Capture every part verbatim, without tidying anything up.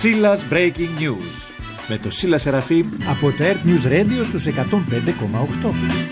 Σίλας Breaking News με το Σίλα Σεραφείμ από το Earth News Radio στους εκατόν πέντε κόμμα οκτώ.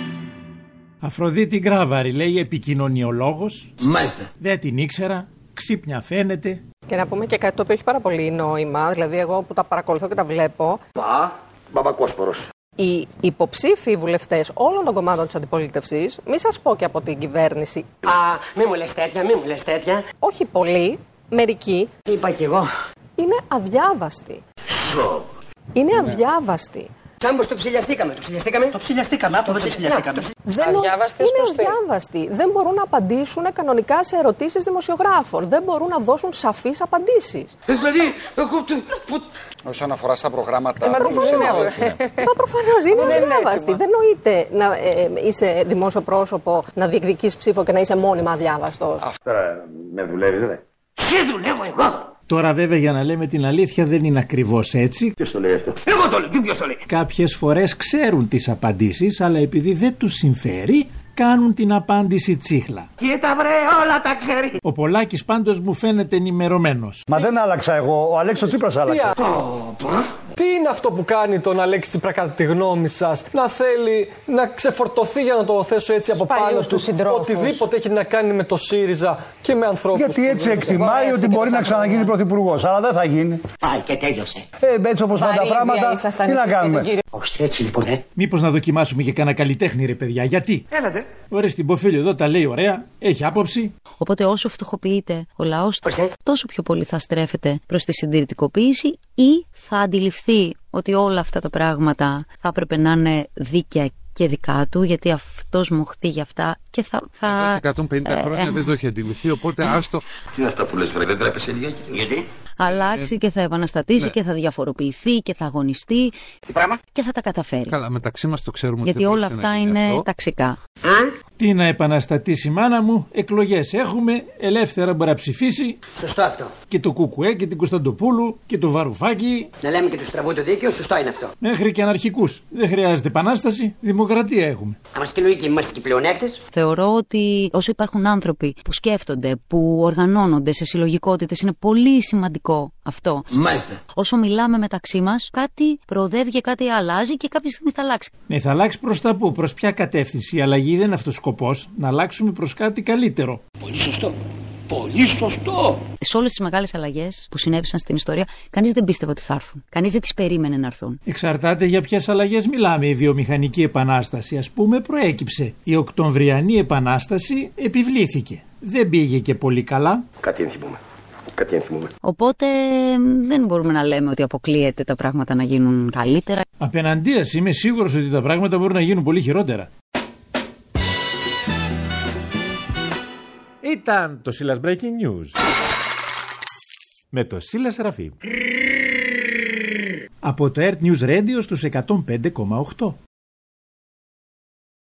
Αφροδίτη Γκράβαρη, λέει, επικοινωνιολόγος. Μάλιστα. Δεν την ήξερα, ξύπνια φαίνεται. Και να πούμε και κάτι το οποίο έχει πάρα πολύ νόημα, δηλαδή εγώ που τα παρακολουθώ και τα βλέπω. Πα, Μπαμπακόσπορος. Οι υποψήφοι βουλευτές όλων των κομμάτων της αντιπολίτευσης, μη σας πω και από την κυβέρνηση. Α, μη μου λες τέτοια, μη μου λες τέτοια. Όχι πολλοί, μερικοί. Είπα κι εγώ. Είναι αδιάβαστοι. Σο. Είναι αδιάβαστοι. Σαν πως το ψηλιαστήκαμε, το ψηλιαστήκαμε. Το ψηλιαστήκαμε, το ψηλιαστήκαμε. Δεν Αδιάβαστες είναι προς τι? αδιάβαστοι. Δεν μπορούν να απαντήσουν κανονικά σε ερωτήσεις δημοσιογράφων. Δεν μπορούν να δώσουν σαφείς απαντήσεις. Δηλαδή, εγώ... Όσον αφορά στα προγράμματα. Ε, μα προφανώς είναι αδιάβαστοι. Δεν νοείται να ε, είσαι δημόσιο πρόσωπο, να διεκδικείς ψήφο και να είσαι μόνιμα αδιάβαστος. Τώρα με δουλεύεις, δε. Σε δουλεύω εγώ. Τώρα βέβαια, για να λέμε την αλήθεια, δεν είναι ακριβώς έτσι. Ποιος το λέει αυτό? Εγώ το λέω, τι ποιος το λέει? Κάποιες φορές ξέρουν τις απαντήσεις, αλλά επειδή δεν τους συμφέρει, κάνουν την απάντηση τσίχλα. Και τα βρε, όλα τα ξέρει. Ο Πολάκης πάντως μου φαίνεται ενημερωμένος. Μα δεν άλλαξα εγώ, ο Αλέξης Τσίπρας άλλαξε. Τι είναι αυτό που κάνει τον Αλέξη Τσίπρα, κατά τη γνώμη σας, να θέλει να ξεφορτωθεί, για να το θέσω έτσι, από πάνω του οτιδήποτε έχει να κάνει με το ΣΥΡΙΖΑ και με ανθρώπους? Γιατί έτσι εκτιμάει ότι μπορεί να ξαναγίνει πρωθυπουργός, αλλά δεν θα γίνει. Πάει και τέλειωσε. Ε, έτσι όπως πάνε τα πράγματα, τι να κάνουμε? Όχι έτσι λοιπόν, ε. Μήπως να δοκιμάσουμε και κάνα καλλιτέχνη, ρε παιδιά, γιατί? Έλατε. Ωραία, στην Ποφίλιο εδώ τα λέει ωραία, έχει άποψη. Οπότε όσο φτωχοποιείται ο λαός, τόσο πιο πολύ θα στρέφεται προς τη συντηρητικοποίηση ή θα αντιληφθεί ότι όλα αυτά τα πράγματα θα έπρεπε να είναι δίκαια και δικά του, γιατί αυτός μοχθεί για αυτά και θα... θα εκατόν πενήντα ε, χρόνια ε, δεν το έχει αντιληφθεί, οπότε άστο. Τι είναι αυτά που λες, βρε, δεν τρέπεσαι λιγάκι? Γιατί? αλλάξει και θα επαναστατήσει ναι. και θα διαφοροποιηθεί και θα αγωνιστεί Τι πράγμα? και θα τα καταφέρει. Καλά, μεταξύ μας το ξέρουμε. Γιατί όλα αυτά είναι αυτό. ταξικά. Τι να επαναστατήσει, μάνα μου, εκλογές έχουμε, ελεύθερα μπορεί να ψηφίσει. Σωστό αυτό. Και το Κουκουέ και την Κωνσταντοπούλου και το Βαρουφάκι. Να λέμε και του στραβού το δίκαιο, σωστό είναι αυτό. Μέχρι και αναρχικούς. Δεν χρειάζεται επανάσταση, δημοκρατία έχουμε. Αν και λογική, είμαστε και πλεονέκτες. Θεωρώ ότι όσο υπάρχουν άνθρωποι που σκέφτονται, που οργανώνονται σε συλλογικότητες, είναι πολύ σημαντικό αυτό. Μάλιστα. Όσο μιλάμε μεταξύ μας, κάτι προοδεύει και κάτι αλλάζει και κάποια στιγμή θα αλλάξει. Ναι, θα αλλάξει προς τα πού, προς ποια κατεύθυνση? Η αλλαγή δεν είναι αυτός ο σκοπός, να αλλάξουμε προς κάτι καλύτερο. Πολύ σωστό. Πολύ σωστό. Σε όλες τις μεγάλες αλλαγές που συνέβησαν στην ιστορία, κανείς δεν πίστευε ότι θα έρθουν. Κανείς δεν τις περίμενε να έρθουν. Εξαρτάται για ποιες αλλαγές μιλάμε. Η βιομηχανική επανάσταση, ας πούμε, προέκυψε. Η Οκτωβριανή επανάσταση επιβλήθηκε. Δεν πήγε και πολύ καλά. Κάτι ενθυμούμε. Κάτι ενθυμούμε. Οπότε δεν μπορούμε να λέμε ότι αποκλείεται τα πράγματα να γίνουν καλύτερα. Απέναντίας, είμαι σίγουρος ότι τα πράγματα μπορούν να γίνουν πολύ χειρότερα. Ήταν το Σίλας Breaking News με το Σίλα Σεραφείμ από το Earth News Radio στους εκατόν πέντε κόμμα οκτώ.